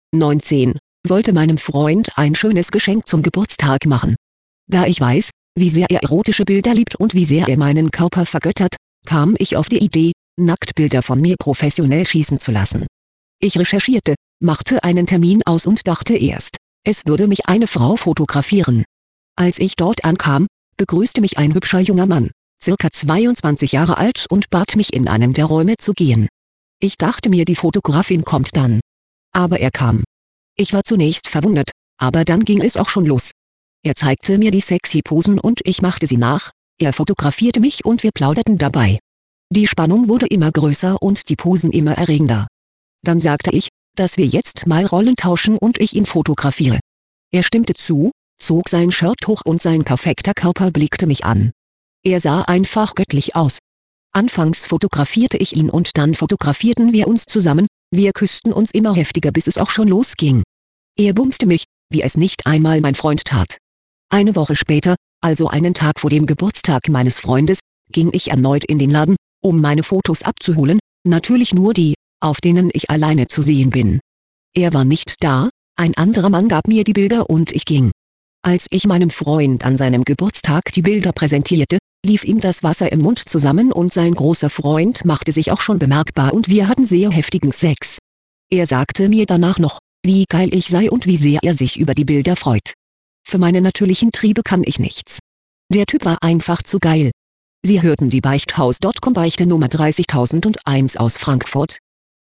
19, wollte meinem Freund ein schönes Geschenk zum Geburtstag machen. Da ich weiß, wie sehr er erotische Bilder liebt und wie sehr er meinen Körper vergöttert, kam ich auf die Idee, Nacktbilder von mir professionell schießen zu lassen. Ich recherchierte, machte einen Termin aus und dachte erst, es würde mich eine Frau fotografieren. Als ich dort ankam, begrüßte mich ein hübscher junger Mann, circa 22 Jahre alt, und bat mich, in einen der Räume zu gehen. Ich dachte mir, die Fotografin kommt dann. Aber er kam. Ich war zunächst verwundert, aber dann ging es auch schon los. Er zeigte mir die sexy Posen und ich machte sie nach, er fotografierte mich und wir plauderten dabei. Die Spannung wurde immer größer und die Posen immer erregender. Dann sagte ich, dass wir jetzt mal Rollen tauschen und ich ihn fotografiere. Er stimmte zu, zog sein Shirt hoch und sein perfekter Körper blickte mich an. Er sah einfach göttlich aus. Anfangs fotografierte ich ihn und dann fotografierten wir uns zusammen, wir küssten uns immer heftiger, bis es auch schon losging. Er bumste mich, wie es nicht einmal mein Freund tat. Eine Woche später, also einen Tag vor dem Geburtstag meines Freundes, ging ich erneut in den Laden, um meine Fotos abzuholen, natürlich nur die, auf denen ich alleine zu sehen bin. Er war nicht da, ein anderer Mann gab mir die Bilder und ich ging. Als ich meinem Freund an seinem Geburtstag die Bilder präsentierte, lief ihm das Wasser im Mund zusammen und sein großer Freund machte sich auch schon bemerkbar und wir hatten sehr heftigen Sex. Er sagte mir danach noch, wie geil ich sei und wie sehr er sich über die Bilder freut. Für meine natürlichen Triebe kann ich nichts. Der Typ war einfach zu geil. Sie hörten die Beichthaus.com Beichte Nummer 30001 aus Frankfurt.